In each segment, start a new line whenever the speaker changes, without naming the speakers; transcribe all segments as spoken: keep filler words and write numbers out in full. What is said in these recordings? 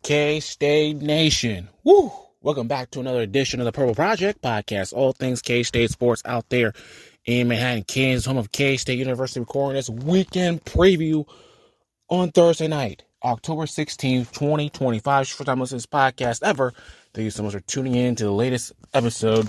K-State Nation. Woo! Welcome back to another edition of the Purple Project Podcast. All things K-State sports out there in Manhattan, Kansas, home of K-State University, recording this weekend preview on Thursday night, October sixteenth, twenty twenty-five. First time listening to this podcast ever. Thank you so much for tuning in to the latest episode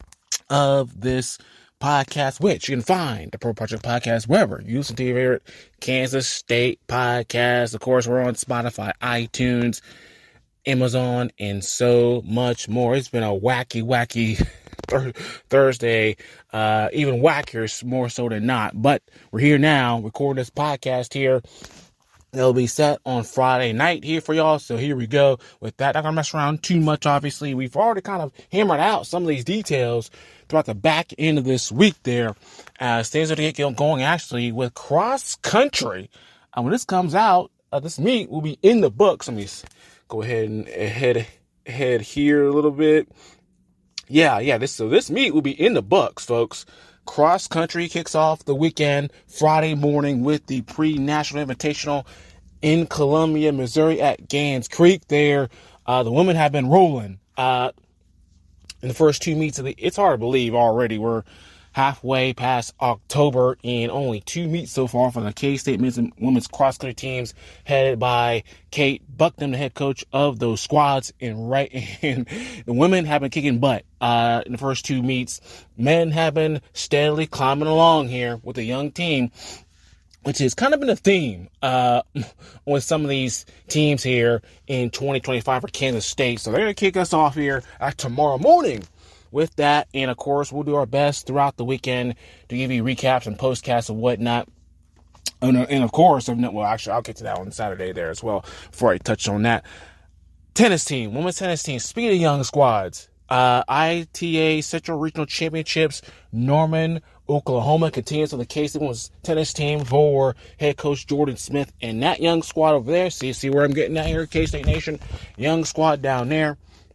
of this podcast, which you can find the Purple Project Podcast wherever you listen to your favorite Kansas State podcast. Of course, we're on Spotify, iTunes, Amazon, and so much more. It's been a wacky, wacky th- Thursday, uh, even wackier, more so than not. But we're here now, recording this podcast here. It'll be set on Friday night here for y'all. So here we go with that. Not gonna mess around too much, obviously. We've already kind of hammered out some of these details throughout the back end of this week there. As things are to get going actually with cross country. And when this comes out, uh, this meet will be in the books. Let me go ahead and head, head here a little bit. Yeah, yeah. This, so this meet will be in the books, folks. Cross country kicks off the weekend Friday morning with the pre-national invitational in Columbia, Missouri at Gans Creek there. Uh, the women have been rolling uh, in the first two meets of the, it's hard to believe already. We're halfway past October and only two meets so far for the K-State men's and women's cross country teams headed by Kate Bucknam, the head coach of those squads. And right, and the women have been kicking butt uh, in the first two meets. Men have been steadily climbing along here with a young team, which has kind of been a theme uh, with some of these teams here in twenty twenty-five for Kansas State. So they're going to kick us off here uh, tomorrow morning with that. And, of course, we'll do our best throughout the weekend to give you recaps and postcasts and whatnot. And, and of course, well, actually, I'll get to that on Saturday there as well before I touch on that. Tennis team, women's tennis team, speaking of young squads, uh, I T A Central Regional Championships, Norman, Oklahoma continues on the K-State women's tennis team for head coach Jordan Smith and that young squad over there. See, see where I'm getting at here, K-State Nation, young squad down there.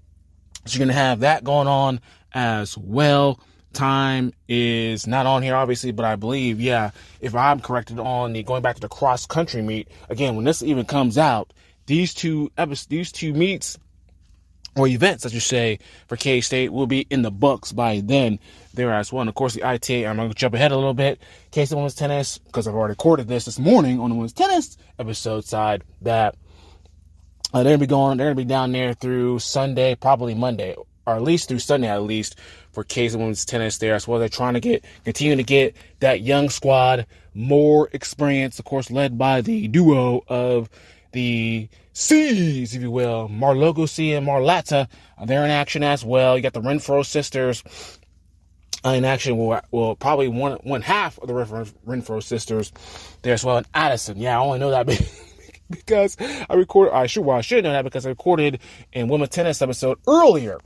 So you're going to have that going on as well. Time is not on here, obviously, but I believe, yeah, if I'm corrected on the going back to the cross country meet, again, when this even comes out, these two episodes, these two meets or events, as you say, for K-State will be in the books by then there as well. And of course, the I T A, I'm going to jump ahead a little bit. K-State women's tennis, because I've already recorded this this morning on the women's tennis episode side, that uh, they're going to be going, they're going to be down there through Sunday, probably Monday, or at least through Sunday, at least, for K-State women's tennis there as well. They're trying to get, continue to get that young squad more experience, of course, led by the duo of the C's, if you will, Marlogosi and Marlatta. Uh, they're in action as well. You got the Renfro sisters uh, in action. Well, well, probably one one half of the Renfro sisters there as well. And Addison, yeah, I only know that because I recorded. I should, well, I should know that because I recorded in women's tennis episode earlier,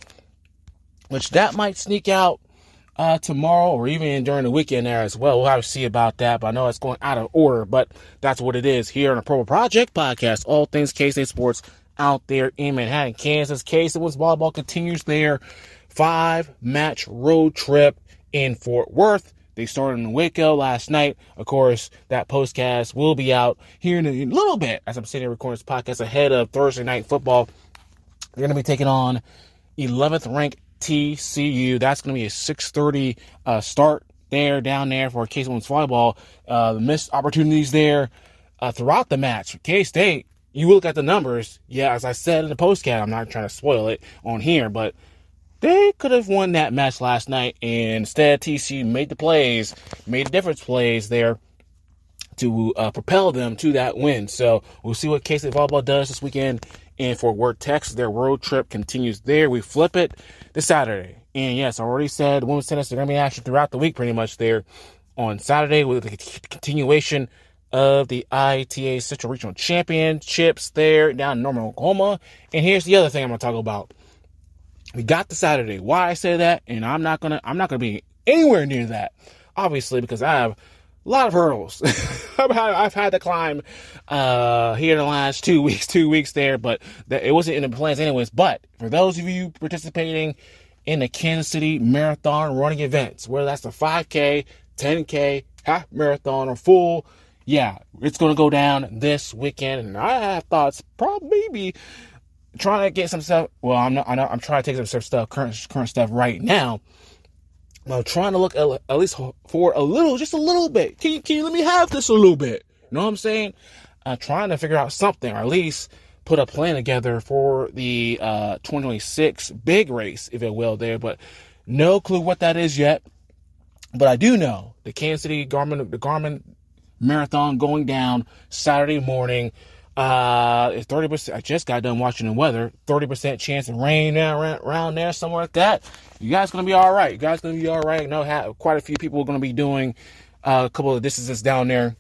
which that might sneak out Uh, tomorrow or even during the weekend there as well. We'll have to see about that, but I know it's going out of order, but that's what it is here on the Purple Project Podcast. All things K-State sports out there in Manhattan, Kansas. K-State women's volleyball continues their five-match road trip in Fort Worth. They started in Waco last night. Of course, that postcast will be out here in a little bit as I'm sitting here recording this podcast ahead of Thursday night football. They're going to be taking on eleventh ranked T C U. That's going to be a six thirty uh, start there, down there for K-State women's volleyball. Uh, the missed opportunities there uh, throughout the match. K-State, you look at the numbers. Yeah, as I said in the postcast, I'm not trying to spoil it on here, but they could have won that match last night. And instead, T C U made the plays, made the difference plays there to uh, propel them to that win. So we'll see what K-State volleyball does this weekend in Fort Worth, Texas. Their road trip continues there. We flip it this Saturday. And yes, I already said women's tennis, they're going to be in action throughout the week pretty much there on Saturday with the continuation of the I T A Central Regional Championships there down in Norman, Oklahoma. And here's the other thing I'm going to talk about. We got the Saturday. Why I say that, and I'm not going to, I'm not going to be anywhere near that, obviously, because I have a lot of hurdles I've, had, I've had to climb uh, here in the last two weeks, two weeks there, but that, it wasn't in the plans anyways. But for those of you participating in the Kansas City Marathon running events, whether that's the five K, ten K, half marathon, or full, yeah, it's going to go down this weekend. And I have thoughts probably maybe trying to get some stuff. Well, I'm not. I'm, not, I'm trying to take some stuff, current current stuff right now. I'm trying to look at, at least for a little, just a little bit. Can you, can you let me have this a little bit? You know what I'm saying? I'm trying to figure out something, or at least put a plan together for the uh, twenty twenty-six big race, if it will, there. But no clue what that is yet. But I do know the Kansas City Garmin, the Garmin Marathon going down Saturday morning. Uh, it's thirty percent. I just got done watching the weather. thirty percent chance of rain around, around there, somewhere like that. You guys gonna be all right. You guys gonna be all right. I know have, quite a few people are gonna be doing uh, a couple of distances down there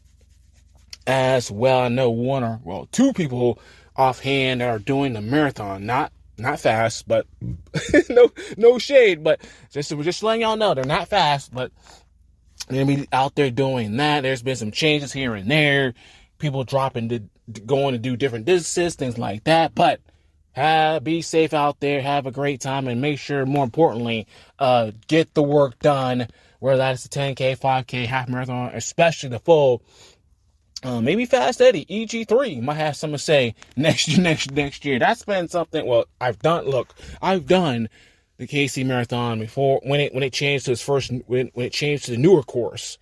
as well. I know one or well two people offhand that are doing the marathon. Not not fast, but no no shade. But just just letting y'all know they're not fast, but they're gonna be out there doing that. There's been some changes here and there. People dropping to going to do different distances, things like that. But have, be safe out there. Have a great time, and make sure, more importantly, uh, get the work done. Whether that's the ten K, five K, half marathon, especially the full. Uh, maybe Fast Eddie, E G three might have something to say next year, next next year. That's been something. Well, I've done. Look, I've done the K C Marathon before when it when it changed to its first when when it changed to the newer course.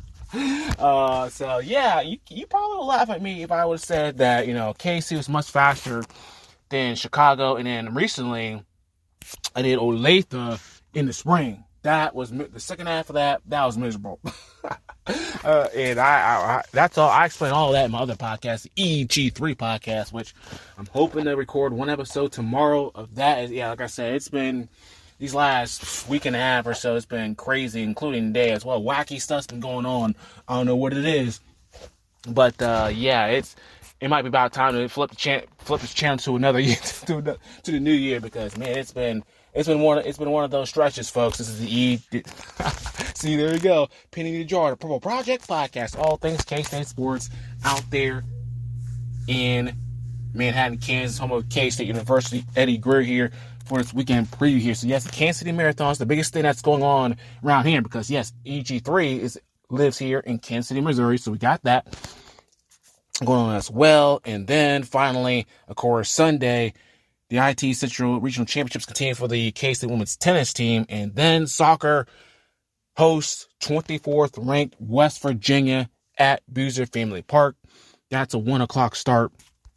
Uh, so yeah, you you probably would laugh at me if I would have said that, you know, K C was much faster than Chicago, and then recently I did Olathe in the spring. That was the second half of that. That was miserable. uh, and I, I, I, that's all. I explain all that in my other podcast, the E G three podcast, which I'm hoping to record one episode tomorrow of that. Yeah, like I said, it's been these last week and a half or so, it's been crazy, including today as well. Wacky stuff's been going on. I don't know what it is, but uh, yeah, it's it might be about time to flip the cha- flip this channel to another year, to, the, to the new year, because man, it's been it's been one it's been one of those stretches, folks. This is the E. See, there you go, Penny the Jar, the Purple Project podcast, all things K-State sports out there in Manhattan, Kansas, home of K-State University. Eddie Greer here for this weekend preview here. So yes, the Kansas City Marathon is the biggest thing that's going on around here, because yes, E G three is lives here in Kansas City, Missouri. So we got that going on as well. And then finally, of course, Sunday, the I T Central Regional Championships continue for the K-State women's tennis team. And then soccer hosts twenty-fourth ranked West Virginia at Boozer Family Park. That's a one o'clock start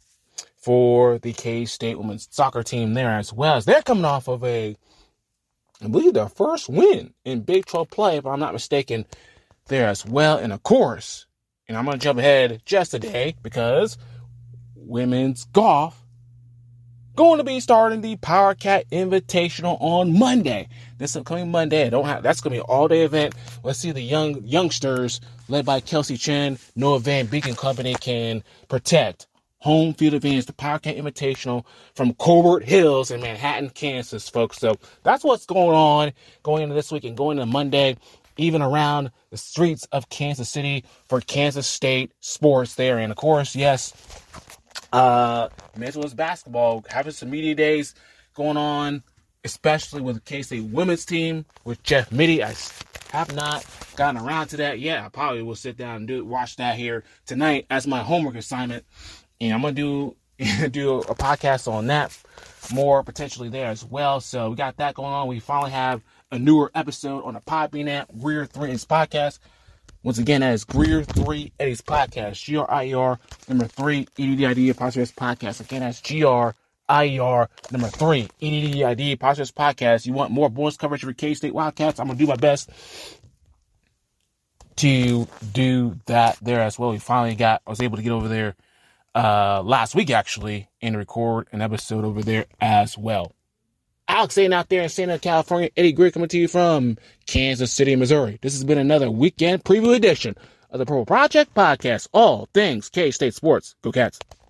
for the K-State women's soccer team there, as well as they're coming off of a, I believe, their first win in Big twelve play, if I'm not mistaken, there as well. And of course, and I'm going to jump ahead just a day, because women's golf going to be starting the Power Cat Invitational on Monday. This upcoming Monday. I don't have, that's going to be an all-day event. Let's see the young youngsters led by Kelsey Chen, Noah Van Beek Company can protect home field advantage, the Power Cat Invitational from Colbert Hills in Manhattan, Kansas, folks. So that's what's going on going into this week and going into Monday, even around the streets of Kansas City for Kansas State sports there. And of course, yes, uh, men's women's basketball having some media days going on, especially with the K-State women's team with Jeff Mittie. I have not gotten around to that yet. I probably will sit down and do watch that here tonight as my homework assignment. And I'm going to do do a podcast on that more potentially there as well. So we got that going on. We finally have a newer episode on the Podbean app, Greer three Eddie's podcast. Once again, that is Greer three Eddie's podcast. G R I E R number three E D D I D apostrophe podcast. Again, that's G R I E R number three E D D I D apostrophe podcast. You want more bonus coverage for K-State Wildcats? I'm going to do my best to do that there as well. We finally got, I was able to get over there uh last week actually and record an episode over there as well. Alex Zane out there in Santa California. Eddie Greer coming to you from Kansas City, Missouri. This has been another weekend preview edition of the Purple Project podcast. All things K-State sports. Go Cats.